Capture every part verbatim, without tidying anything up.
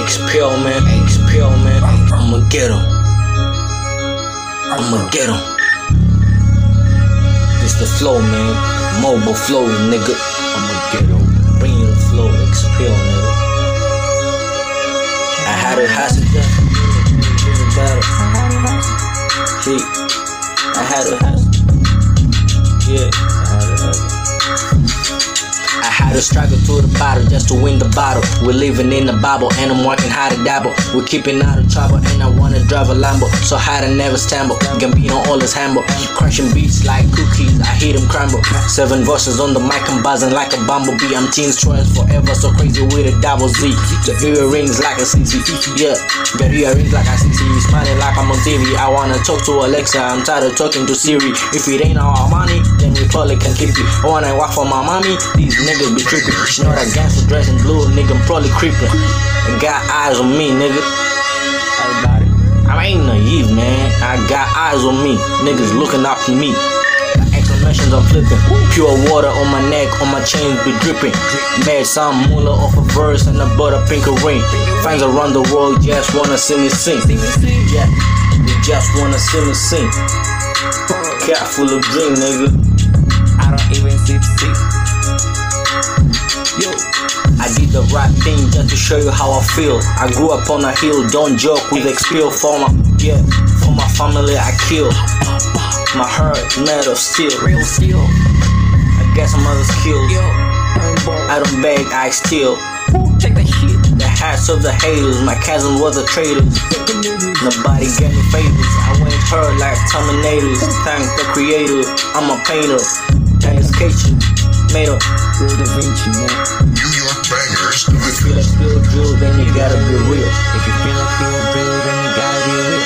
X-Pill, man. X-Pill, man. I'ma get him. I'ma get him. This the flow, man. Mobile flow, nigga. I'ma get him. Bring you the flow, X-Pill, nigga. I had a hustle just battle. See, I had a hustle. Yeah, I had a hustle. I had to struggle to the bottle just to win the battle. We're living in the Bible and I'm working hard to dabble. We're keeping out of trouble and I wanna drive a Lambo, so hard I never stumble. Gambino all is humble, crushing beats like cookies, I hear them crumble. Seven voices on the mic, I'm buzzing like a bumblebee. I'm teens choice forever, so crazy with a double Z. The earrings like a C C, yeah. Got earrings like a C C, smiling like I'm on T V. I wanna talk to Alexa, I'm tired of talking to Siri. If it ain't our money, then we probably can keep it. I wanna work for my mommy, these niggas be tripping. She know that gangster dressing blue, nigga, I'm probably creeping. I got eyes on me, nigga. Everybody, I ain't naive, man. I got eyes on me, niggas looking up to me. Exclamations I'm flipping. Pure water on my neck, on my chains be dripping. Made some moolah off a verse and I bought a pink ring. Fans around the world just wanna see me sing. Yeah, they just wanna see me sing. Cat full of dream, nigga. I don't even see the sea. Yo, I did the right thing just to show you how I feel. I grew up on a hill, don't joke with X-Pill. For my, yeah, for my family I kill. My heart made of steel, Real steel. I got some other skills. Yo, I don't beg, I steal. check that shit. The hats of the haters, my cousin was a traitor. Nobody gave me favors, I went hard like Terminators. Thank the creator, I'm a painter. Thanks Kitchen, made up. Real Da Vinci, man. New York bangers. If you feel like feel real, then you gotta be real. If you feel like feel real, then you gotta be real.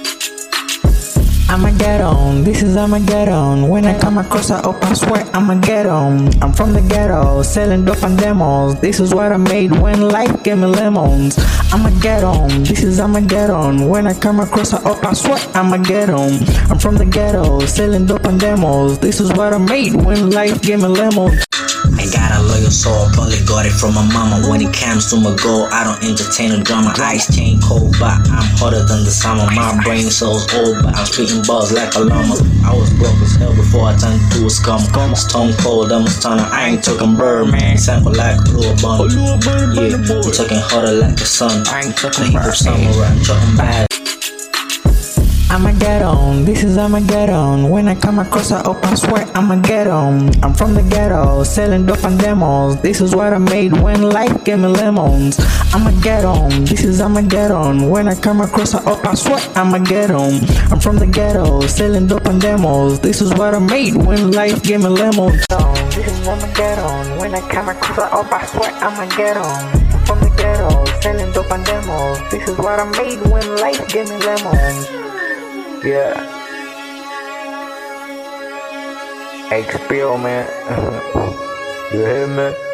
I'ma get on, this is I'ma get on. When I come across a up, I swear I'ma get on. I'm from the ghetto, selling dope and demos. This is what I made when life gave me lemons. I'ma get on, this is I'ma get on. When I come across a up, I swear I'ma get on. I'm from the ghetto, selling dope and demos. This is what I made when life gave me lemons. I got a loyal soul, probably got it from my mama. When it comes to my goal, I don't entertain a drama. Ice chain cold, but I'm hotter than the summer. My brain cell's old, but I'm spitting bars like a llama. I was broke as hell before I turned to a scum. Stone cold, I'm a stunner. I ain't talking bird, man. Sample like blue bun. Yeah, I'm talking hotter like the sun. I ain't talking The hip hop bird, samurai, I'm talking bad. I'ma get on, this is I'ma get on. When I come across a up, I swear I'ma get on. I'm from the ghetto, selling dope and demos. This is what I made when life gave me lemons. I'ma get on, this is I'ma get on. When I come across a up, I swear I'ma get on. I'm from the ghetto, selling dope and demos. This is what I made when life gave me lemons. This is I'ma get on. When I come across a up, I swear I'ma get on. I'm from the ghetto, selling dope and demos. This is what I made when life gave me lemons. Yeah. X-Pill, man. You hear me?